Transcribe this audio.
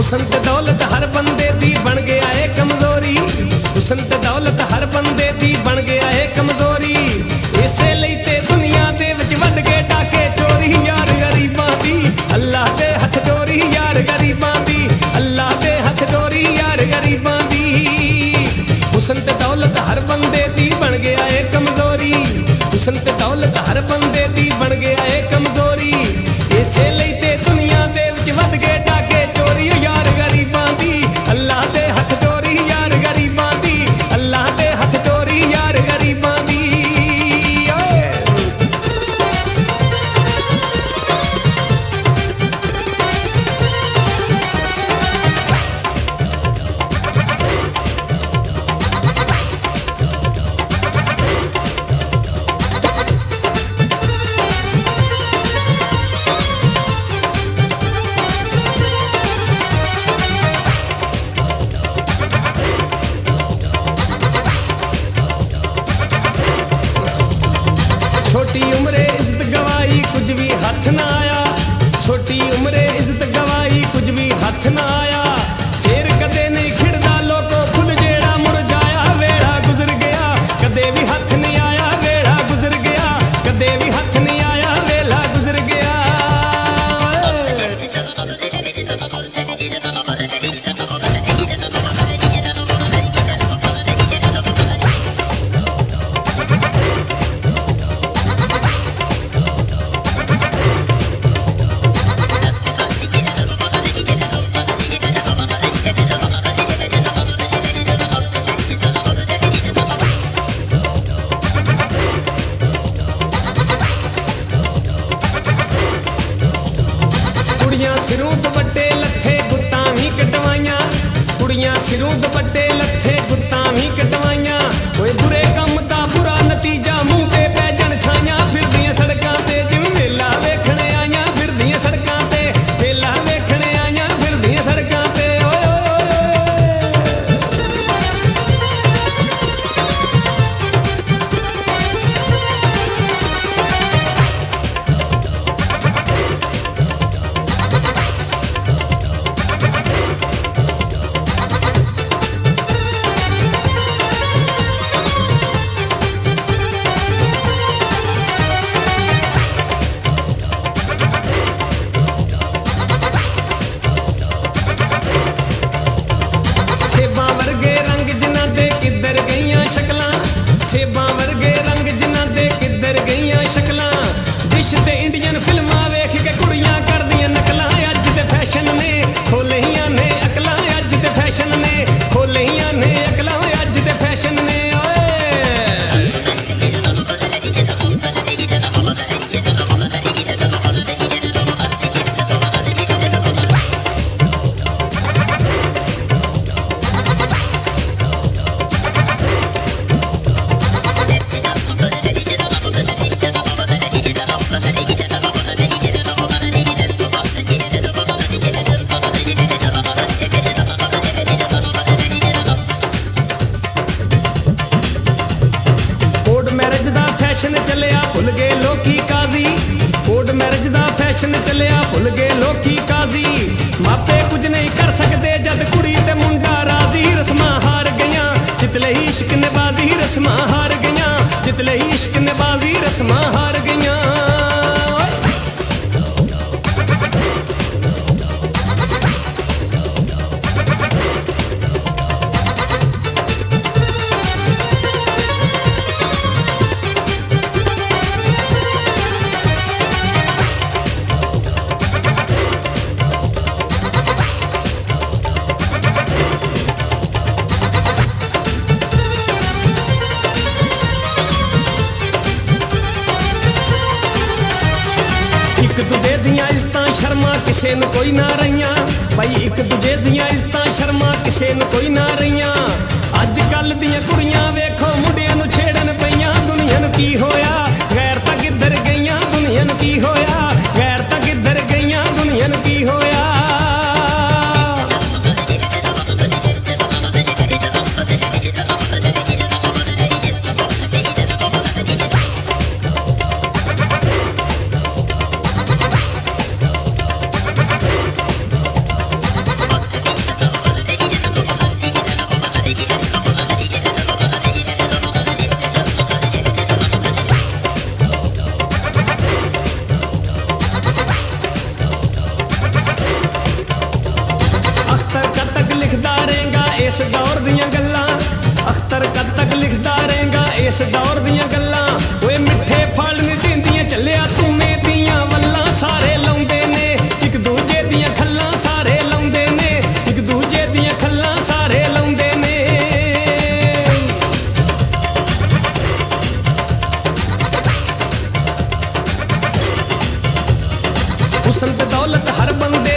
हुस्न ते दौलत हर बंदे दी बन गया है कमजोरी, हुस्न ते दौलत हर बंदे दी बन गया है कमजोरी। इसे लई ते दुनिया दे विच वध के डाके चोरी, यार गरीबां दी अल्लाह दे हथ जोरी, यार गरीबां दी अल्लाह दे हथ जोरी, यार गरीबां दी। हुस्न ते दौलत हर बंदे दी बन गया है कमजोरी, हुस्न ते दौलत हर बंदे दी बन गया है कमजोरी। इसे लई ते दुनिया दे विच वध के डाके चोरी, यार गरीबां दी अल्लाह दे हथ जोरी, यार गरीबां दी अल्लाह दे हथ जोरी, यार गरीबां दी। छोटी उम्रे इज्जत गवाई कुछ भी हथ ना आया, छोटी उम्रे इज्जत गवाई कुछ भी हथ ना आया। फिर कदे नहीं खिड़दा लोगों फुल जेड़ा मुरझाया, वेड़ा गुजर गया कदे भी हथ नहीं आया, वेड़ा गुजर गया कदे भी हथ नहीं आया, वेला गुजर गया। कुड़ियां सिरों दुपट्टे लत्थे गुत्तां भी कटवाइयां, कुड़ियां सिरों दुपट्टे लत्थे गुत्तां भी कटवाइयां। कोई बुरे कम दा बुरा नतीजा मुंह ते पै जण छाइयां, फिरदियां सड़कां ते जिवें मेला वेखण आइयां, फिरदियां सड़कां ते मेला वेखण आइयां, फिरदियां सड़कां ते ओए ओए सेबां वर्गे रंग जिन्हां दे किद्धर गईयां शक्लां, सेबां वर्गे रंग जिन्हां दे किद्धर गईयां शक्लां। डिश ते इंडियन फिल्मां वेख के कुड़ियां करदियां नकलां, अज दे फैशन ने खोलियां ने अकलां, अज दे फैशन ने खोलियां ने अकलां, अज दे फैशन ने ओए। कोर्ट मैरिज दा फैशन चलिया भुल गए लोकी काजी, कोर्ट मैरिज दा फैशन चलिया भुल गए लोकी काजी। मापे कुछ नहीं कर सकते जद कुड़ी ते मुंडा राजी, रस्मां हार गईयां जितले ही इश्क ने बाजी, रस्मां हार गईयां जितले ही इश्क ने बाजी, रस्मां हार गईयां। एक दूजे दियां इज्जतां शर्मा किसे नूं कोई ना रहियां, भाई एक दूजे दियां इज्जतां शर्मा किसे नूं कोई ना रहियां। अज कल दियां कुड़ियां वेखो मुंडियां नूं छेड़न पईयां, दुनिया नूं की होया गैर तां किधर गईयां, दुनिया नूं की होया गैर तां किधर गईयां, दुनिया नूं की होया। ਇਸ ਦੌਰ ਦੀਆਂ ਗੱਲਾਂ ਅਖਤਰ ਕਦ ਤੱਕ ਲਿਖਦਾ ਰਹੇਗਾ ਇਸ ਦੌਰ ਦੀਆਂ ਗੱਲਾਂ ਓਏ ਮਿੱਠੇ ਫਲ ਨੀ ਦਿੰਦੀਆਂ ਚੱਲਿਆ ਤੂਨੇ ਦੀਆਂ ਵੱਲਾਂ ਸਾਰੇ ਲਾਉਂਦੇ ਨੇ ਇੱਕ ਦੂਜੇ ਦੀਆਂ ਖੱਲਾਂ ਸਾਰੇ ਲਾਉਂਦੇ ਨੇ ਇੱਕ ਦੂਜੇ ਦੀਆਂ ਖੱਲਾਂ ਸਾਰੇ ਲਾਉਂਦੇ ਨੇ ਹੁਸਨ ਤੇ ਦੌਲਤ ਹਰ ਬੰਦੇ